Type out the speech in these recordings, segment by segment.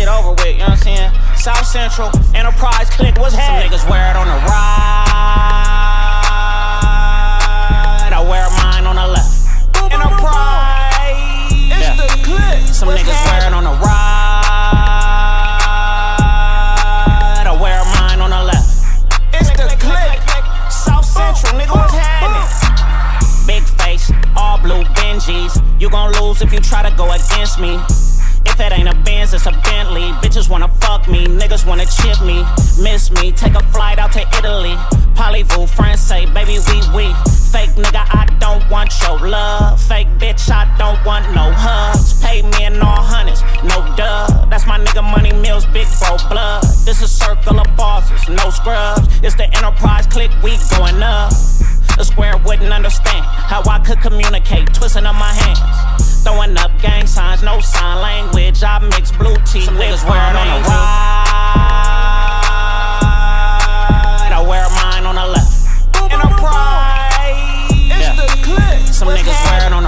shit over with, you know what I'm saying? South Central, Enterprise, click, what's happening? Some niggas wear it on the right, I wear mine on the left. Enterprise, it's the click. Some niggas wear it on the right, I wear mine on the left. It's the click. South Central, nigga, what's happening? Big face, all blue Benjis. You gon' lose if you try to go against me. If it ain't a Benz, it's a Bentley. Bitches wanna fuck me, niggas wanna chip me. Miss me, take a flight out to Italy. Parlez-vous, Francais, baby, oui. Fake nigga, I don't want your love. Fake bitch, I don't want no hugs. Pay me in all hundreds, no dub. That's my nigga Money Mills, big bro blood. This a circle of bosses, no scrubs. It's the Enterprise click, we going up. A square wouldn't understand how I could communicate, twisting up my hands. Throwing up gang signs, no sign language. I mix blue tea. Some niggas wear it on the right, I wear mine on the left. Enterprise, it's the click. Some niggas wear it on the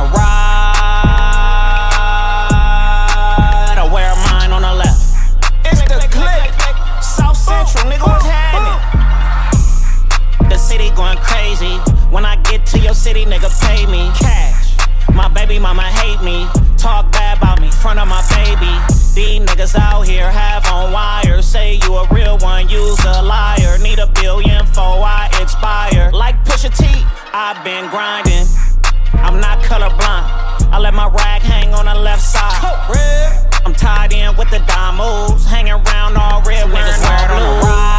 right, I wear mine on the left. It's the click. South Central, nigga, what's happening? The city going crazy. When I get to your city, nigga, pay me cash. My baby mama hate me, talk bad about me, front of my baby. These niggas out here have on wire, say you a real one, you's a liar. Need $1 billion before I expire. Like Pusha T, I've been grinding, I'm not colorblind. I let my rag hang on the left side. I'm tied in with the dime moves, hanging around all red, wearing all blue.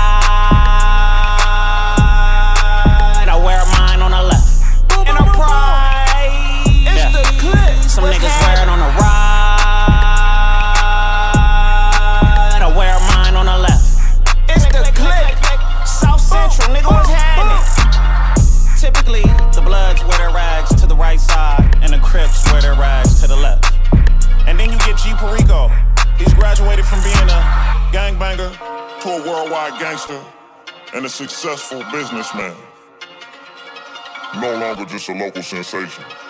I wear mine on the left. Enterprise. Some niggas wear it on the right, I wear mine on the left. It's the click. South Central, nigga, what's happening? Typically, the Bloods wear their rags to the right side, and the Crips wear their rags to the left. And then you get G Perico. He's graduated from being a gangbanger to a worldwide gangster and a successful businessman. No longer just a local sensation.